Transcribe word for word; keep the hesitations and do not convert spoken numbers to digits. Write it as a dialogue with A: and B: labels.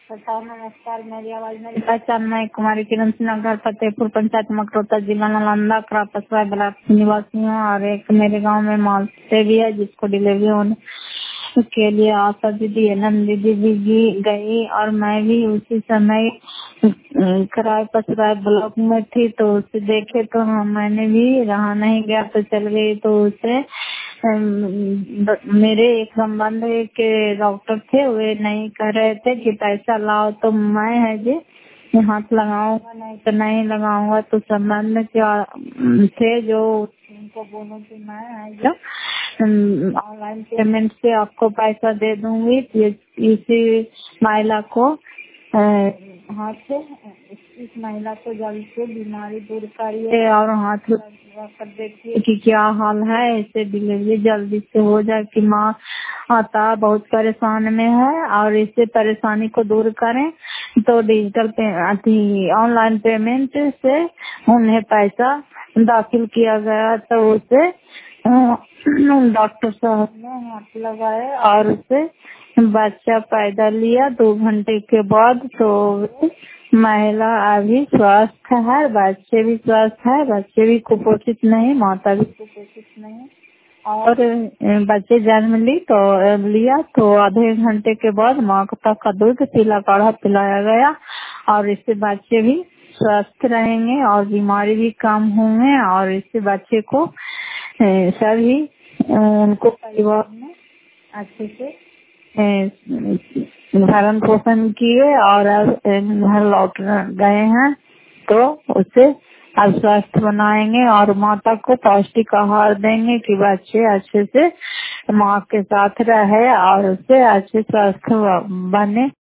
A: बताओ। नमस्कार, मेरी आवाज मेरी पहचान मैं कुमारी किरण सिन्हा, घर फतेहपुर पंचायत मकरोटा, जिला नालंदा, क्रापसराय ब्लॉक की निवासी हूँ। और एक मेरे गांव में मालते भी है जिसको डिलीवरी होने के लिए आशा दीदी एनम दीदी भी गई और मैं भी उसी समय कराय पसराय ब्लॉक में थी। तो उसे देखे तो हाँ, मैंने भी रहा नहीं गया तो चल गई। तो उसे मेरे एक संबंध के डॉक्टर थे, वे नहीं कह रहे थे कि पैसा लाओ तो मैं है जी हाथ लगाऊंगा, नहीं तो नहीं लगाऊंगा। तो संबंध क्या थे जो उनको बोलो कि मैं है जो ऑनलाइन पेमेंट से आपको पैसा दे दूंगी। इसी महिला को हाथ से इस महिला को जल्द से बीमारी दूर करिए और हाथ लगा कर देखिए कि क्या हाल है, इसे डिलीवरी जल्दी से हो जाए कि माँ आता बहुत परेशान में है और इससे परेशानी को दूर करें। तो डिजिटल पे ऑनलाइन पेमेंट से उन्हें पैसा दाखिल किया गया। तो उसे डॉक्टर साहब ने हाथ लगाए और उसे बच्चा पैदा लिया दो घंटे के बाद। तो महिला अभी स्वस्थ है, बच्चे भी स्वस्थ है, बच्चे भी कुपोषित नहीं, माता भी कुपोषित नहीं। और बच्चे जन्म ली तो लिया तो आधे घंटे के बाद माँ तक का दूध पीला काढ़ा पिलाया गया और इससे बच्चे भी स्वस्थ रहेंगे और बीमारी भी कम होंगे। और इससे बच्चे को सभी उनको परिवार में अच्छे से भरण पोषण किए और घर लौट गए हैं। तो उसे अब स्वस्थ बनाएंगे और माता को पौष्टिक आहार देंगे कि बच्चे अच्छे से माँ के साथ रहे और उसे अच्छे स्वस्थ बने।